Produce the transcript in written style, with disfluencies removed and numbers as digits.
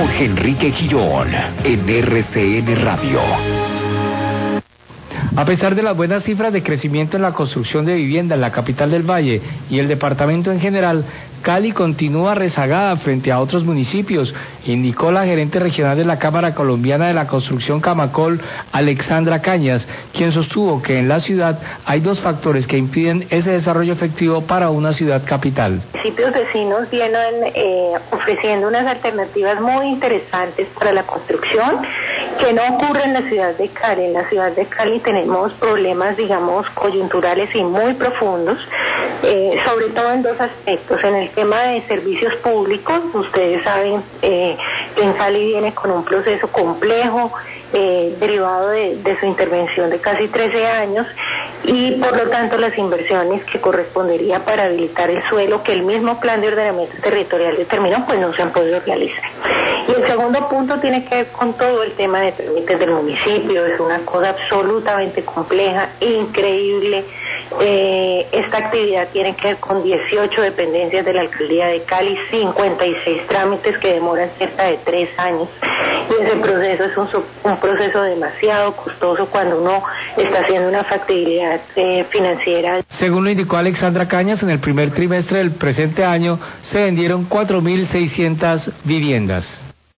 Jorge Enrique Girón en RCN Radio. A pesar de las buenas cifras de crecimiento en la construcción de vivienda en la capital del Valle y el departamento en general, Cali continúa rezagada frente a otros municipios, indicó la gerente regional de la Cámara Colombiana de la Construcción Camacol, Alexandra Cañas, quien sostuvo que en la ciudad hay dos factores que impiden ese desarrollo efectivo para una ciudad capital. Municipios vecinos vienen ofreciendo unas alternativas muy interesantes para la construcción que no ocurre en la ciudad de Cali. En la ciudad de Cali tenemos problemas, digamos, coyunturales y muy profundos, sobre todo en dos aspectos. En el tema de servicios públicos, ustedes saben que en Cali viene con un proceso complejo, derivado de su intervención de casi 13 años, y por lo tanto las inversiones que correspondería para habilitar el suelo que el mismo plan de ordenamiento territorial determinó, pues no se han podido realizar. Y el segundo punto tiene que ver con todo el tema de trámites del municipio. Es una cosa absolutamente compleja, increíble. Esta actividad tiene que ver con 18 dependencias de la alcaldía de Cali, 56 trámites que demoran cerca de 3 años, y ese proceso es un proceso demasiado costoso cuando uno está haciendo una factibilidad financiera. Según lo indicó Alexandra Cañas, en el primer trimestre del presente año se vendieron 4.600 viviendas.